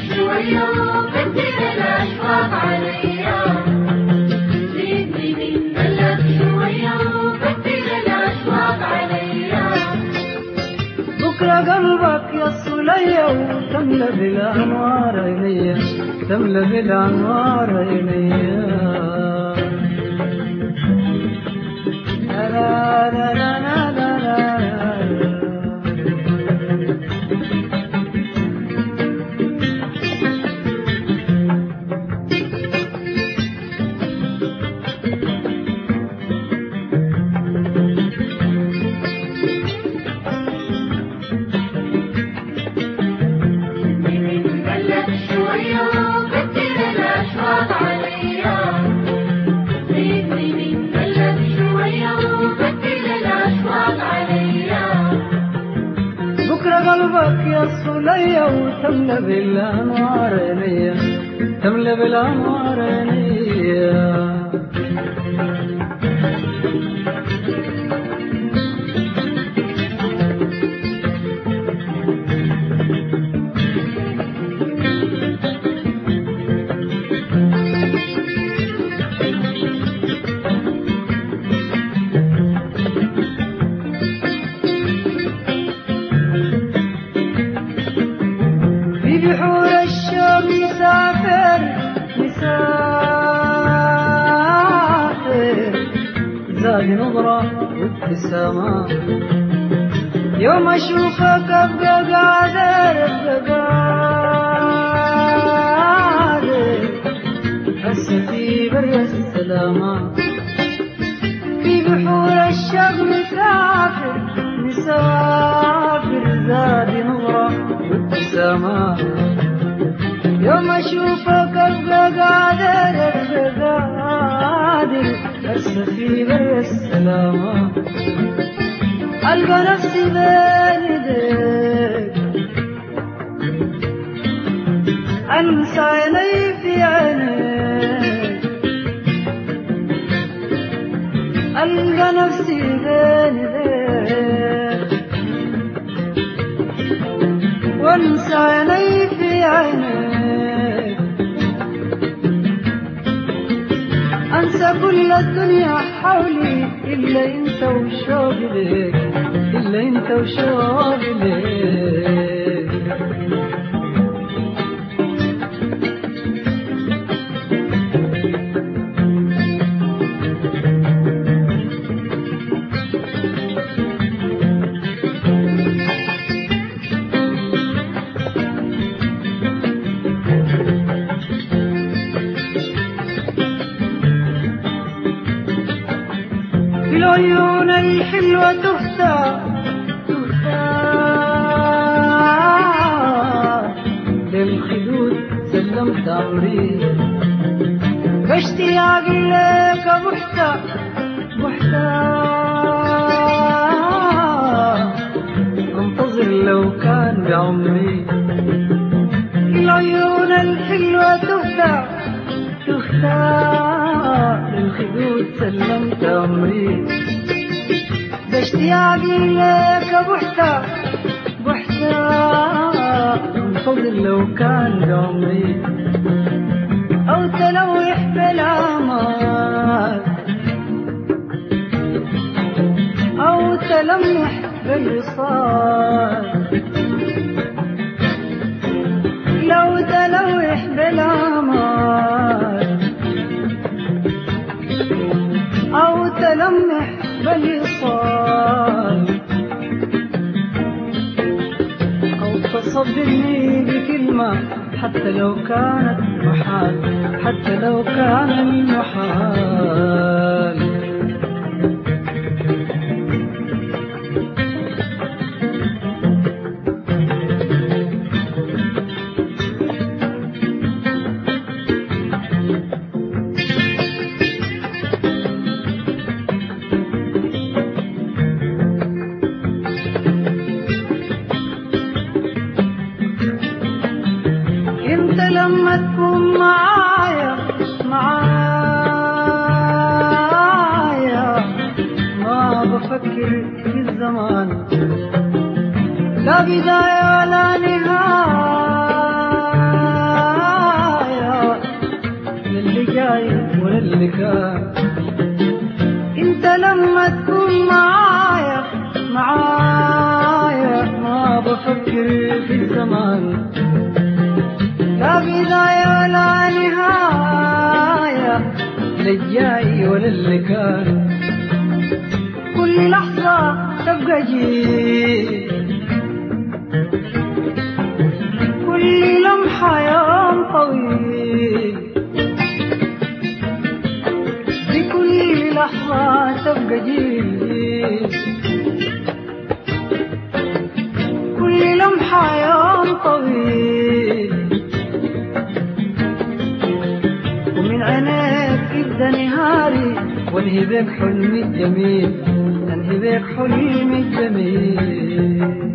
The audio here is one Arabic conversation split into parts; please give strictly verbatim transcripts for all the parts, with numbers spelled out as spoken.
شوية وكثر الأشواق عليا، زيدني من قلبك شوية وكثر الأشواق عليا. بكرة قلبك يصل ليا وتملى بالأنوار عينيا، تملى بالأنوار عينيا. لا لا لا لا لا لا. قلبك يصل ليا وتملى بالأنوار عينيا، تملى بالأنوار عينيا. بحور الشوق مسافر مسافر، زاد نظرة وابتسامة، يوم أشوفك أبقى قادر أبقى قادر هسه في بر السلامة. في بحور الشوق مسافر مسافر، زاد نظرة وابتسامة، يوم أشوفك أبقى قادر أبقى قادر هسه في بر السلامة. ألقى نفسي بين يديك، أنسى عيني في عينيك، ألقى نفسي بين يديك، وانسى عيني في عينيك، انسى كل الدنيا حولي الا انت وشوقي ليك، الا انت وشوقي ليك. العيون الحلوة تهتى تهتى للخدود سلمت أمري، باشتياقي لك بحتى بحتى انتظر لو كان بعمري. العيون الحلوة تهتى تهتى للخدود سلمت أمري، باشتياقي لك بحتى بحتى انتظر لو كان بعمري. أو تلوح بالآمال أو تلمح بالوصال، لو تلوح بالآمال أو تلمح بالوصال، أو تصبرني بكلمة حتى لو كانت محال، حتى لو كان المحال. انت لما تكون معايا معايا ما بفكر في الزمان، لا بداية ولا نهاية، اللي كان. انت لما تكون معايا معايا ما بفكر في الزمان، لا بداية ولا نهاية للجاي ولا اللي كان. كل لحظة تبقى جيل، كل لمحة يوم طويل، بكل لحظة تبقى جيل، كل لمحة يوم طويل. ومن عينيك يبدأ نهاري وانهي بك حلمي الجميل، انهي بك حلمي الجميل.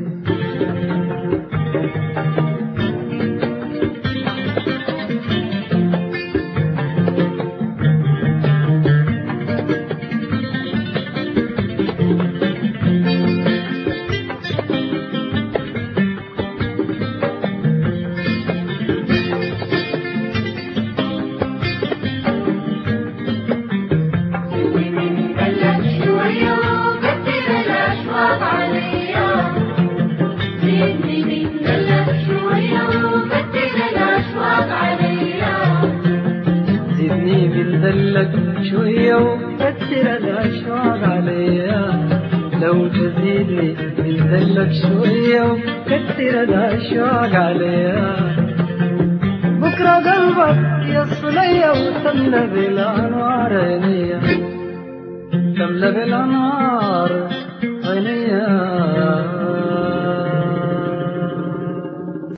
دلك شوية وكتر الأشواق عليا، لو تزيدني من دلك شوية وكتر الأشواق عليا. بكرة قلبك يصل ليا وتملى بالأنوار عينيا، تملى بالأنوار عينيا.